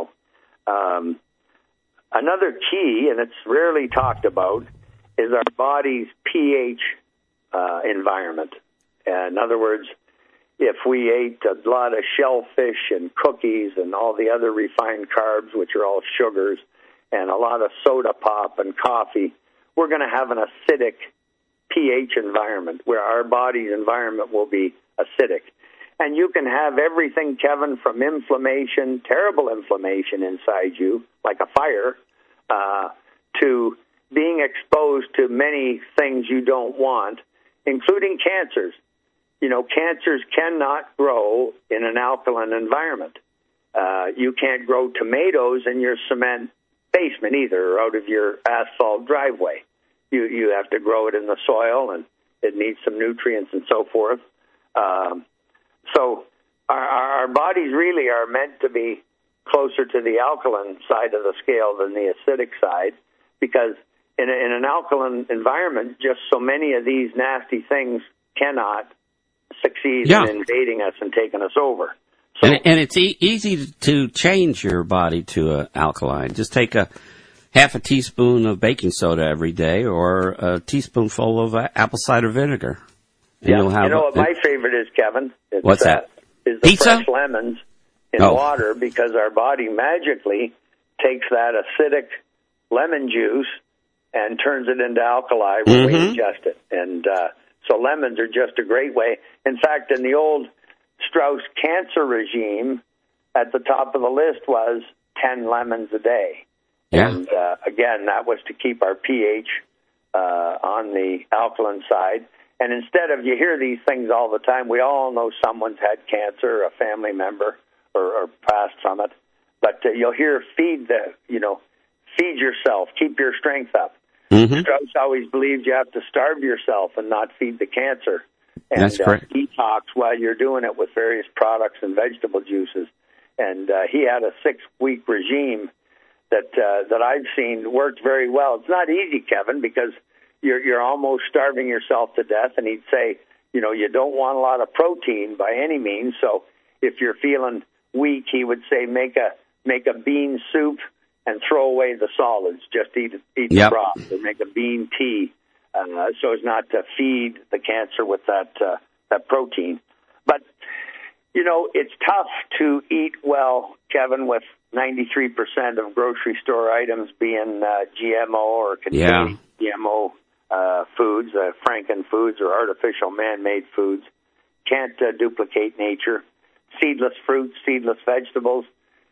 Speaker 1: Another key, and it's rarely talked about, is our body's pH environment. In other words, if we ate a lot of shellfish and cookies and all the other refined carbs, which are all sugars, and a lot of soda pop and coffee, we're going to have an acidic pH environment where our body's environment will be acidic. And you can have everything, Kevin, from inflammation, terrible inflammation inside you, like a fire, to being exposed to many things you don't want, including cancers. Cancers cannot grow in an alkaline environment. You can't grow tomatoes in your cement basement either, or out of your asphalt driveway. You have to grow it in the soil, and it needs some nutrients and so forth. So our bodies really are meant to be closer to the alkaline side of the scale than the acidic side, because in an alkaline environment, just so many of these nasty things cannot succeed in invading us and taking us over. So,
Speaker 2: and it's easy to change your body to alkaline. Just take half a teaspoon of baking soda every day, or a teaspoonful of apple cider vinegar. And you'll have
Speaker 1: what my favorite is, Kevin?
Speaker 2: What's that?
Speaker 1: Is the
Speaker 2: pizza?
Speaker 1: Fresh lemons in water, because our body magically takes that acidic lemon juice and turns it into alkali when we ingest it. And so lemons are just a great way. In fact, in the old Strauss cancer regime, at the top of the list was 10 lemons a day. Yeah. And again, that was to keep our pH on the alkaline side. And instead of, you hear these things all the time, we all know someone's had cancer, a family member, or passed from it. But you'll hear feed yourself, keep your strength up. Strauss always believed you have to starve yourself and not feed the cancer. And
Speaker 2: that's correct.
Speaker 1: Detox while you're doing it with various products and vegetable juices. And he had a 6-week regime that I've seen worked very well. It's not easy, Kevin, because you're almost starving yourself to death. And he'd say, you don't want a lot of protein by any means. So if you're feeling weak, he would say make a bean soup and throw away the solids. Just eat the broth, or make a bean tea, so as not to feed the cancer with that protein. But it's tough to eat well, Kevin, with 93% of grocery store items being GMO or containing GMO foods, Franken foods or artificial man-made foods. Can't duplicate nature. Seedless fruits, seedless vegetables.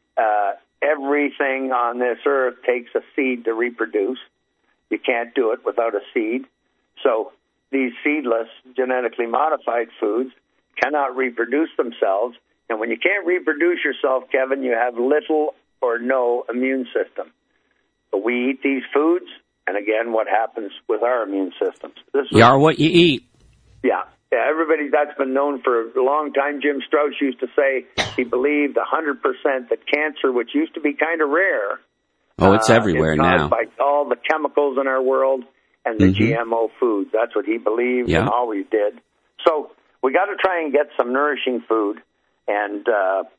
Speaker 1: Everything on this earth takes a seed to reproduce. You can't do it without a seed. So these seedless, genetically modified foods cannot reproduce themselves. And when you can't reproduce yourself, Kevin, you have little or no immune system. But we eat these foods, and again, what happens with our immune systems?
Speaker 2: You are what you eat.
Speaker 1: Yeah, everybody, that's been known for a long time. Jim Strauss used to say he believed 100% that cancer, which used to be kind of rare,
Speaker 2: it's everywhere
Speaker 1: is caused
Speaker 2: now
Speaker 1: by all the chemicals in our world and the GMO foods. That's what he believed and always did. So we got to try and get some nourishing food. And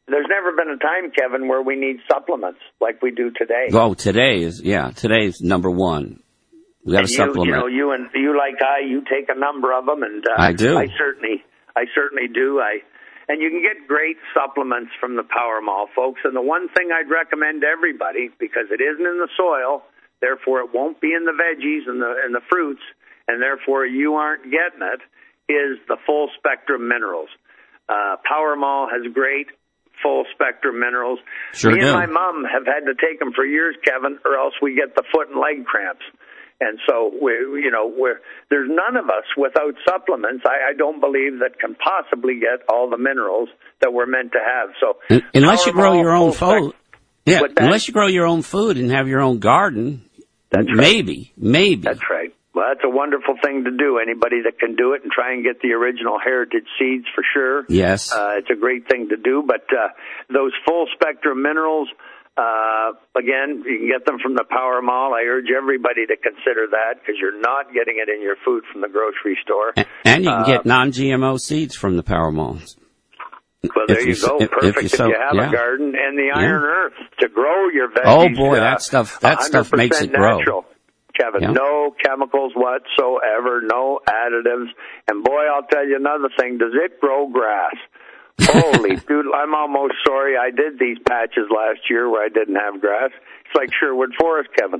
Speaker 1: there's never been a time, Kevin, where we need supplements like we do today.
Speaker 2: Oh, today's number one. We got to supplement.
Speaker 1: You you take a number of them, and
Speaker 2: I do.
Speaker 1: I certainly do. And you can get great supplements from the Power Mall, folks. And the one thing I'd recommend to everybody, because it isn't in the soil, therefore it won't be in the veggies and the fruits, and therefore you aren't getting it, is the full spectrum minerals. Power Mall has great full spectrum minerals.
Speaker 2: Sure
Speaker 1: Me
Speaker 2: do.
Speaker 1: and my mom have had to take them for years, Kevin, or else we get the foot and leg cramps. And so there's none of us without supplements. I don't believe that can possibly get all the minerals that we're meant to have. So
Speaker 2: unless you grow your own food,
Speaker 1: unless
Speaker 2: you grow your own food and have your own garden,
Speaker 1: that's
Speaker 2: maybe.
Speaker 1: That's right. Well, that's a wonderful thing to do. Anybody that can do it and try and get the original heritage seeds, for sure.
Speaker 2: Yes.
Speaker 1: It's a great thing to do. But those full spectrum minerals, again, you can get them from the Power Mall. I urge everybody to consider that, because you're not getting it in your food from the grocery store.
Speaker 2: And you can get non-GMO seeds from the Power Mall.
Speaker 1: Well, there you go. Perfect if you have a garden. And the Iron Earth to grow your veggies.
Speaker 2: Oh, boy, that stuff makes it grow.
Speaker 1: Natural. Kevin, no chemicals whatsoever, no additives. And boy, I'll tell you another thing. Does it grow grass? Holy dude, I'm almost sorry I did these patches last year where I didn't have grass. It's like Sherwood Forest, Kevin.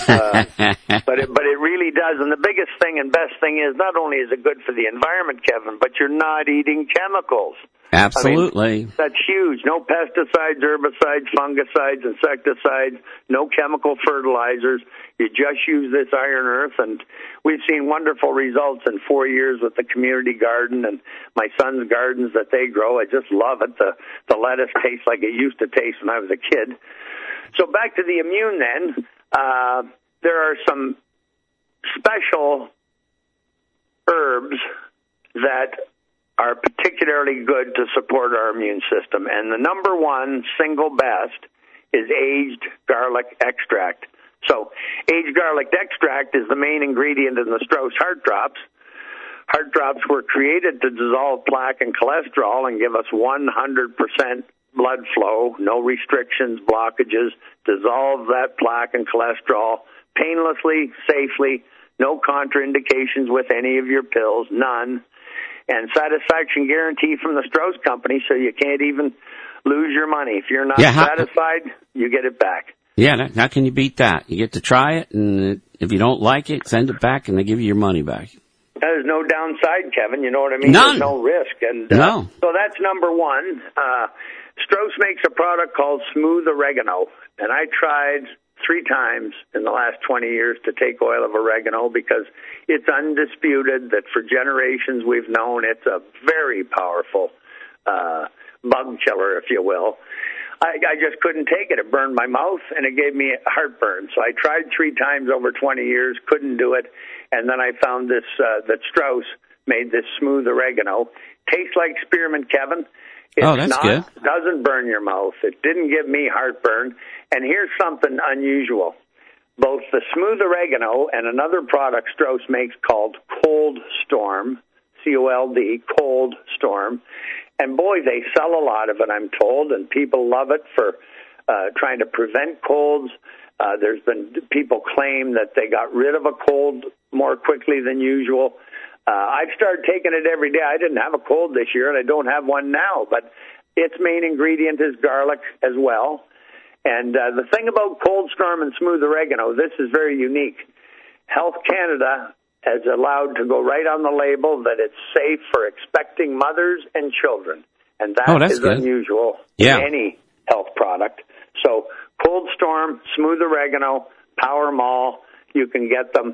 Speaker 1: But it really does. And the biggest thing and best thing is, not only is it good for the environment, Kevin, but you're not eating chemicals.
Speaker 2: Absolutely.
Speaker 1: I mean, that's huge. No pesticides, herbicides, fungicides, insecticides, no chemical fertilizers. You just use this Iron Earth, and we've seen wonderful results in 4 years with the community garden and my son's gardens that they grow. I just love it. The lettuce tastes like it used to taste when I was a kid. So back to the immune then. There are some special herbs that are particularly good to support our immune system. And the number one single best is aged garlic extract. So aged garlic extract is the main ingredient in the Strauss Heart Drops. Heart Drops were created to dissolve plaque and cholesterol and give us 100% blood flow, no restrictions, blockages, dissolve that plaque and cholesterol painlessly, safely, no contraindications with any of your pills, none. And satisfaction guarantee from the Strauss Company, so you can't even lose your money. If you're not satisfied, you get it back.
Speaker 2: Yeah, how can you beat that? You get to try it, and if you don't like it, send it back, and they give you your money back.
Speaker 1: There's no downside, Kevin. You know what I mean?
Speaker 2: None.
Speaker 1: There's no risk. And
Speaker 2: no.
Speaker 1: So that's number one. Strauss makes a product called Smooth Oregano, and I tried 3 times in the last 20 years to take oil of oregano, because it's undisputed that for generations we've known it's a very powerful bug killer, if you will. I just couldn't take it. It burned my mouth, and it gave me heartburn. So I tried 3 times over 20 years, couldn't do it. And then I found this, that Strauss made this Smooth Oregano. Tastes like spearmint, Kevin.
Speaker 2: That's good.
Speaker 1: It doesn't burn your mouth. It didn't give me heartburn. And here's something unusual. Both the Smooth Oregano and another product Strauss makes called Cold Storm, C-O-L-D, Cold Storm. And boy, they sell a lot of it, I'm told, and people love it for trying to prevent colds. There's been people claim that they got rid of a cold more quickly than usual. I've started taking it every day. I didn't have a cold this year, and I don't have one now, but its main ingredient is garlic as well. And the thing about Cold Storm and Smooth Oregano, this is very unique. Health Canada has allowed to go right on the label that it's safe for expecting mothers and children. And that is
Speaker 2: good.
Speaker 1: Unusual in any health product. So Cold Storm, Smooth Oregano, Power Mall, you can get them.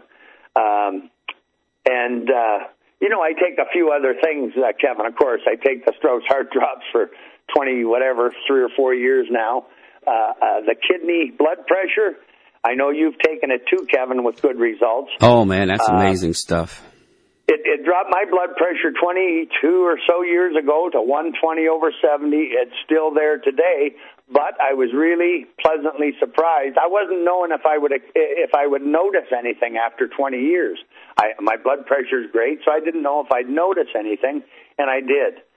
Speaker 1: I take a few other things, Kevin. Of course, I take the Strauss Heart Drops for 3 or 4 years now. The kidney blood pressure, I know you've taken it too, Kevin, with good results.
Speaker 2: Oh, man, that's amazing stuff.
Speaker 1: It dropped my blood pressure 22 or so years ago to 120/70. It's still there today, but I was really pleasantly surprised. I wasn't knowing if I would notice anything after 20 years. My blood pressure is great, so I didn't know if I'd notice anything, and I did.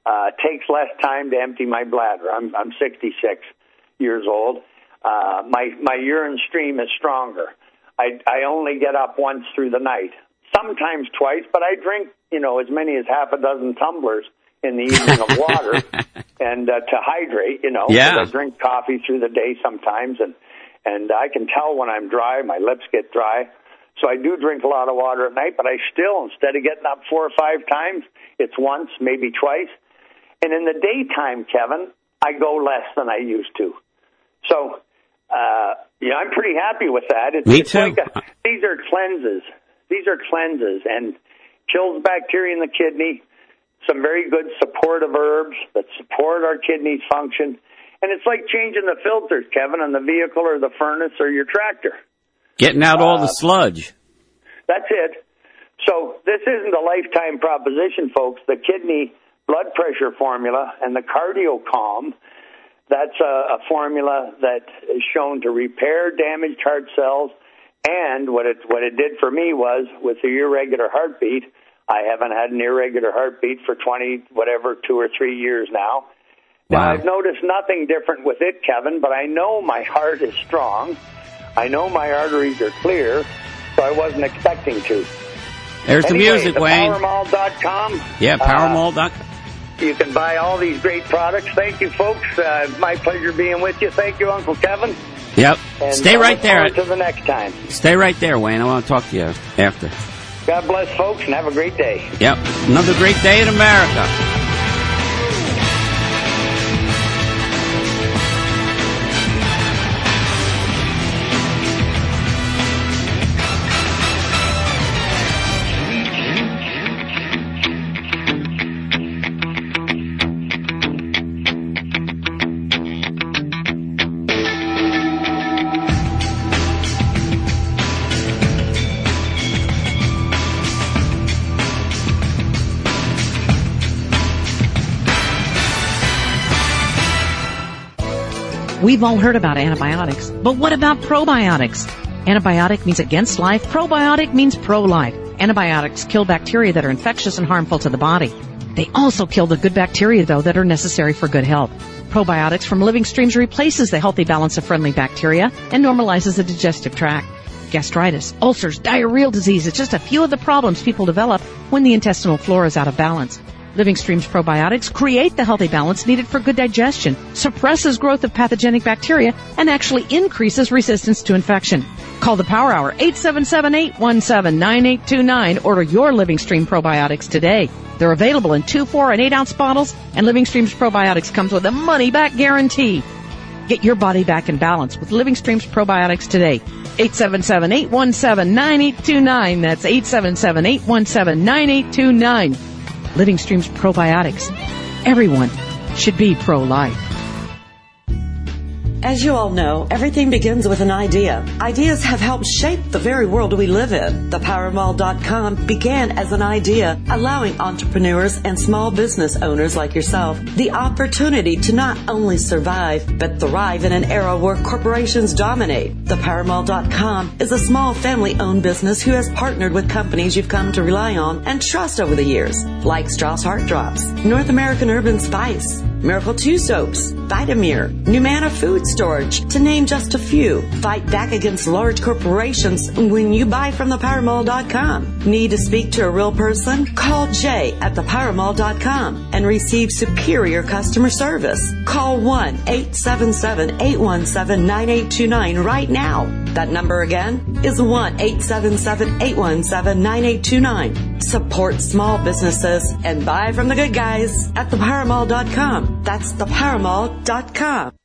Speaker 1: Takes less time to empty my bladder. I'm 66 years old. My urine stream is stronger. I only get up once through the night, sometimes twice, but I drink, as many as half a dozen tumblers in the evening of water and to hydrate,
Speaker 2: Yeah.
Speaker 1: I drink coffee through the day sometimes, and I can tell when I'm dry, my lips get dry. So I do drink a lot of water at night, but I still, instead of getting up 4 or 5 times, it's once, maybe twice. And in the daytime, Kevin, I go less than I used to. So, I'm pretty happy with that.
Speaker 2: Me too.
Speaker 1: These are cleanses. These are cleanses and kills bacteria in the kidney, some very good supportive herbs that support our kidneys' function. And it's like changing the filters, Kevin, on the vehicle or the furnace or your tractor.
Speaker 2: Getting out all the sludge.
Speaker 1: That's it. So this isn't a lifetime proposition, folks. The kidney blood pressure formula and the Cardio Calm, that's a formula that is shown to repair damaged heart cells. And what it did for me was, with the irregular heartbeat, I haven't had an irregular heartbeat for 2 or 3 years now. Now,
Speaker 2: Wow.
Speaker 1: I've noticed nothing different with it, Kevin, but I know my heart is strong. I know my arteries are clear, so I wasn't expecting to.
Speaker 2: There's the music, Wayne.
Speaker 1: Powermall.com.
Speaker 2: Yeah, Powermall.com.
Speaker 1: You can buy all these great products. Thank you, folks. My pleasure being with you. Thank you, Uncle Kevin.
Speaker 2: Yep.
Speaker 1: And
Speaker 2: Stay right there.
Speaker 1: Until the next time.
Speaker 2: Stay right there, Wayne. I want to talk to you after.
Speaker 1: God bless, folks, and have a great day.
Speaker 2: Yep. Another great day in America.
Speaker 4: We've all heard about antibiotics, but what about probiotics? Antibiotic means against life. Probiotic means pro-life. Antibiotics kill bacteria that are infectious and harmful to the body. They also kill the good bacteria, though, that are necessary for good health. Probiotics from Living Streams replaces the healthy balance of friendly bacteria and normalizes the digestive tract. Gastritis, ulcers, diarrheal disease is just a few of the problems people develop when the intestinal flora is out of balance. Living Streams probiotics create the healthy balance needed for good digestion, suppresses growth of pathogenic bacteria, and actually increases resistance to infection. Call the Power Hour, 877-817-9829. Order your Living Stream probiotics today. They're available in 2, 4, and 8-ounce bottles, and Living Streams probiotics comes with a money-back guarantee. Get your body back in balance with Living Streams probiotics today. 877-817-9829. That's 877-817-9829. Living Streams probiotics. Everyone should be pro-life.
Speaker 3: As you all know, everything begins with an idea. Ideas have helped shape the very world we live in. ThePowerMall.com began as an idea, allowing entrepreneurs and small business owners like yourself the opportunity to not only survive, but thrive in an era where corporations dominate. ThePowerMall.com is a small family-owned business who has partnered with companies you've come to rely on and trust over the years, like Strauss Heart Drops, North American Urban Spice, Miracle 2 Soaps, Vitamir, Numana Food Storage, to name just a few. Fight back against large corporations when you buy from ThePowerMall.com. Need to speak to a real person? Call Jay at ThePowerMall.com and receive superior customer service. Call 1-877-817-9829 right now. That number again is 1-877-817-9829. Support small businesses and buy from the good guys at ThePowerMall.com. That's ThePowerMall.com.